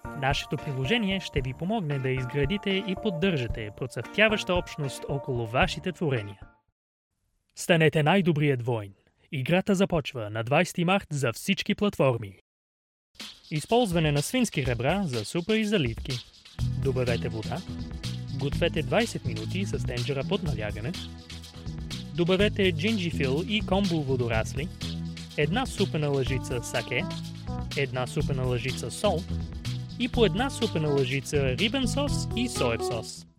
Нашето приложение ще ви помогне да изградите и поддържате процъфтяваща общност около вашите творения. Станете най-добрият войн. Играта започва на 20 март за всички платформи. Използване на свински ребра за супа и заливки. Добавете вода. Гответе 20 минути с тенджера под налягане. Добавете джинджифил и комбо водорасли, една супена лъжица саке, една супена лъжица сол и по една супена лъжица рибен сос и соев сос.